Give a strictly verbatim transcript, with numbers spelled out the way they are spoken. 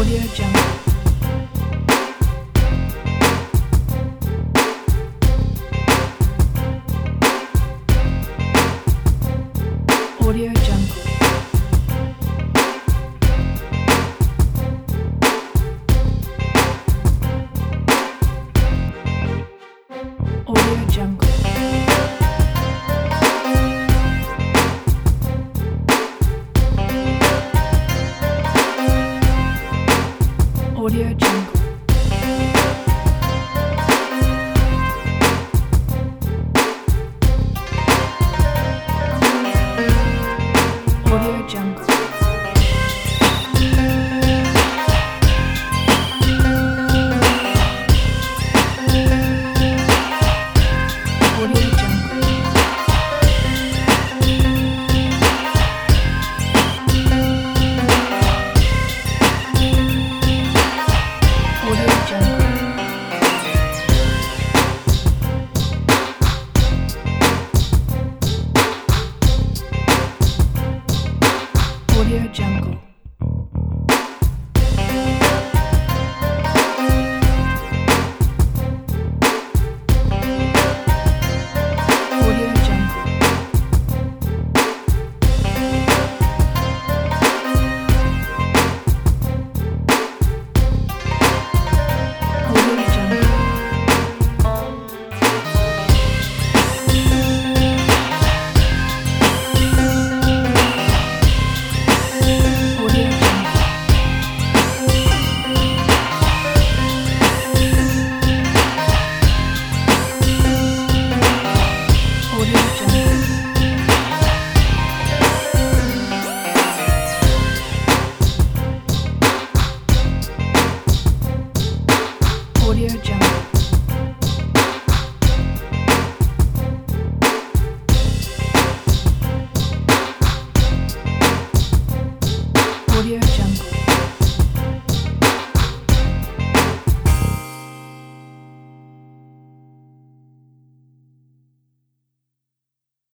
Audio Jungle. Audio Jungle. Audio Jungle. Audio Jungle. Audio Jungle. Audio Jungle. Audio Jungle. Audio Jungle. Audio Jungle. Audio Jungle. Audio Jungle. Audio Jungle. Audio Jungle.